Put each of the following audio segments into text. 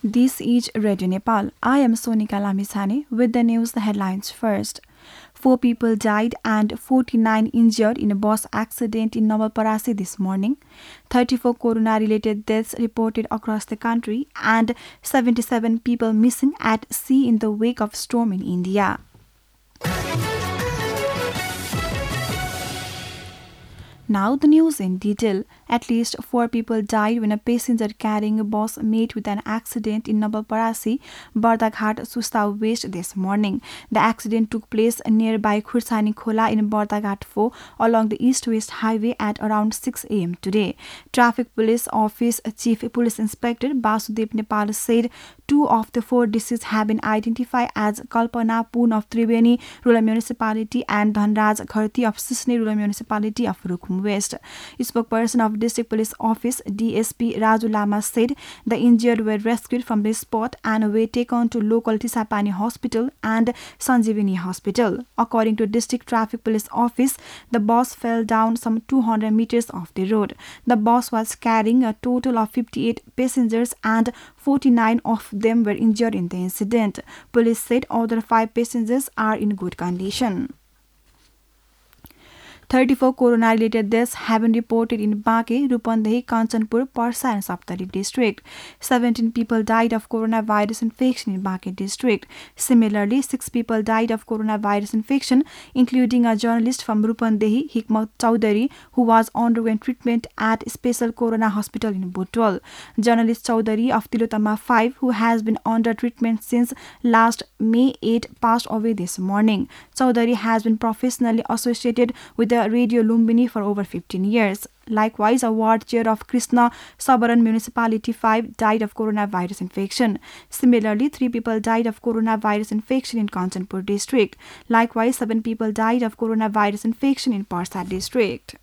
This is Radio Nepal. I am Sonika Lamisane with the news headlines first. 4 people died and 49 injured in a bus accident in Navalparasi this morning. 34 corona-related deaths reported across the country and 77 people missing at sea in the wake of storm in India. Now the news in detail. At least 4 people died when a passenger carrying a bus met with an accident in Navalparasi, Bardaghat, Sustau West this morning. The accident took place nearby Khursani Khola in Bardaghat 4 along the east-west highway at around 6 a.m. today. Traffic Police Office Chief Police Inspector Basudev Nepal said 2 of the 4 deceased have been identified as Kalpana Poon of Tribeni Rural Municipality and Dhanraj Gharti of Sisne Rural Municipality of Rukhum West. Spokesperson of District Police Office DSP Raju Lama said the injured were rescued from the spot and were taken to local Tisapani Hospital and Sanjeevani Hospital. According to District Traffic Police Office, the bus fell down some 200 meters off the road. The bus was carrying a total of 58 passengers and 49 of them were injured in the incident. Police said other 5 passengers are in good condition. 34 corona-related deaths have been reported in Banke, Rupandehi, Kanchanpur, Parsa and Saptari district. 17 people died of coronavirus infection in Banke district. Similarly, 6 people died of coronavirus infection, including a journalist from Rupandehi, Hikmat Chowdhury, who was undergoing treatment at Special Corona Hospital in Butwal. Journalist Chowdhury of Tilotama 5, who has been under treatment since last May 8, passed away this morning. Chowdhury has been professionally associated with the Radio Lumbini for over 15 years. Likewise, a ward chair of Krishna Sabaran Municipality 5 died of coronavirus infection. Similarly, 3 people died of coronavirus infection in Kanchanpur district. Likewise, 7 people died of coronavirus infection in Parsa district.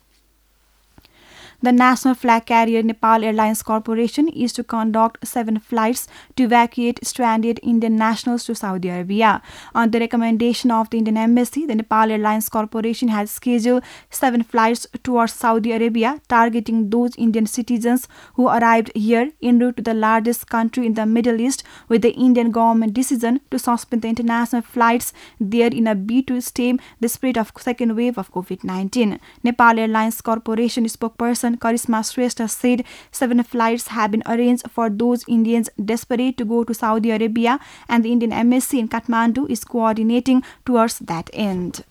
The national flag carrier Nepal Airlines Corporation is to conduct 7 flights to evacuate stranded Indian nationals to Saudi Arabia. On the recommendation of the Indian Embassy, the Nepal Airlines Corporation has scheduled 7 flights towards Saudi Arabia, targeting those Indian citizens who arrived here en route to the largest country in the Middle East, with the Indian government decision to suspend the international flights there in a bid to stem the spread of second wave of COVID-19. Nepal Airlines Corporation spokesperson Karisma Shrestha said 7 flights have been arranged for those Indians desperate to go to Saudi Arabia, and the Indian Embassy in Kathmandu is coordinating towards that end.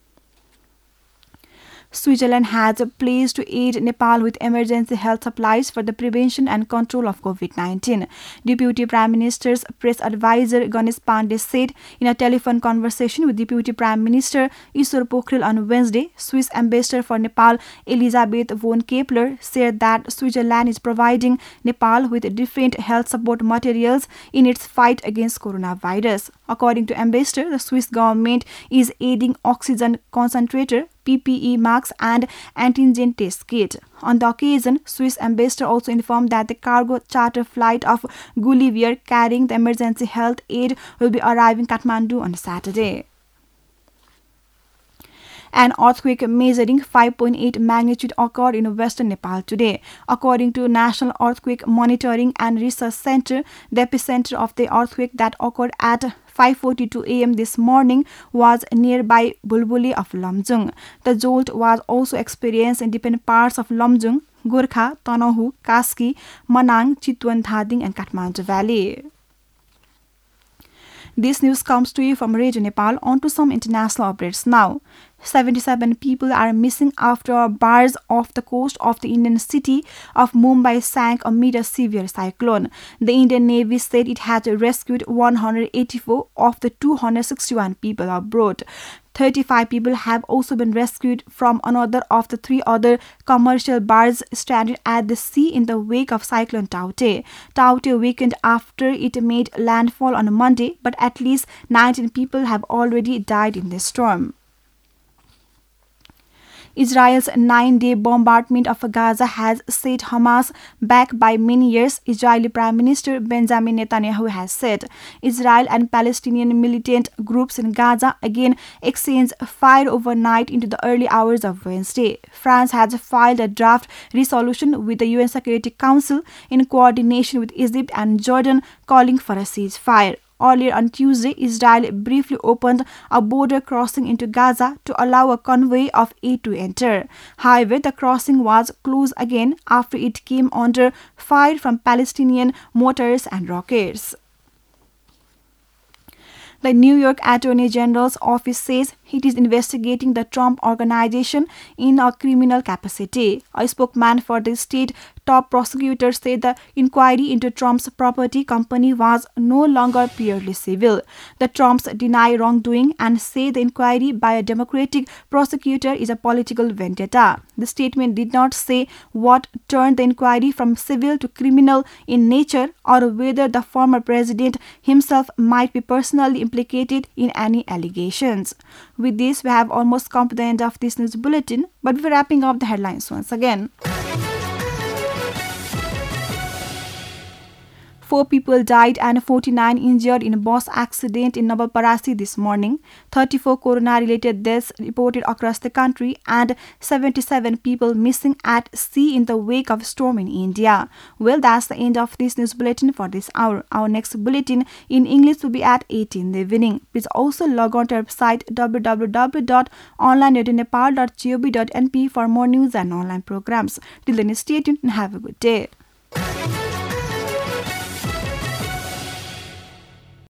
Switzerland has pledged to aid Nepal with emergency health supplies for the prevention and control of COVID-19. Deputy Prime Minister's press advisor Ganesh Pandey said in a telephone conversation with Deputy Prime Minister Ishwar Pokhrel on Wednesday, Swiss Ambassador for Nepal Elisabeth von Kepler said that Switzerland is providing Nepal with different health support materials in its fight against coronavirus. According to Ambassador, the Swiss government is aiding oxygen concentrator, PPE masks and antigen test kit. On the occasion, Swiss ambassador also informed that the cargo charter flight of Gulliver carrying the emergency health aid will be arriving Kathmandu on Saturday. An earthquake measuring 5.8 magnitude occurred in western Nepal today. According to National Earthquake Monitoring and Research Center, the epicenter of the earthquake that occurred at 5:42 a.m. this morning was nearby Bulbuli of Lamjung. The jolt was also experienced in different parts of Lamjung, Gorkha, Tanahu, Kaski, Manang, Chitwan, Dhading and Kathmandu Valley. This news comes to you from Radio Nepal. On to some international updates now. 77 people are missing after a barge off the coast of the Indian city of Mumbai sank amid a severe cyclone. The Indian Navy said it had rescued 184 of the 261 people aboard. 35 people have also been rescued from another of the 3 other commercial barges stranded at the sea in the wake of Cyclone Tauktae. Tauktae weakened after it made landfall on Monday, but at least 19 people have already died in the storm. Israel's 9-day bombardment of Gaza has set Hamas back by many years, Israeli Prime Minister Benjamin Netanyahu has said. Israel and Palestinian militant groups in Gaza again exchanged fire overnight into the early hours of Wednesday. France has filed a draft resolution with the UN Security Council in coordination with Egypt and Jordan calling for a ceasefire. Earlier on Tuesday, Israel briefly opened a border crossing into Gaza to allow a convoy of aid to enter. However, the crossing was closed again after it came under fire from Palestinian mortars and rockets. The New York Attorney General's office says it is investigating the Trump Organization in a criminal capacity. A spokesman for the state top prosecutor said the inquiry into Trump's property company was no longer purely civil. The Trumps deny wrongdoing and say the inquiry by a Democratic prosecutor is a political vendetta. The statement did not say what turned the inquiry from civil to criminal in nature or whether the former president himself might be personally implicated in any allegations. With this, we have almost come to the end of this news bulletin, but we're wrapping up the headlines once again. 4 people died and 49 injured in a bus accident in Navalparasi this morning. 34 corona-related deaths reported across the country and 77 people missing at sea in the wake of storm in India. Well, that's the end of this news bulletin for this hour. Our next bulletin in English will be at 8 in the evening. Please also log on to our website www.onlineradionepal.gov.np for more news and online programs. Till then, stay tuned and have a good day.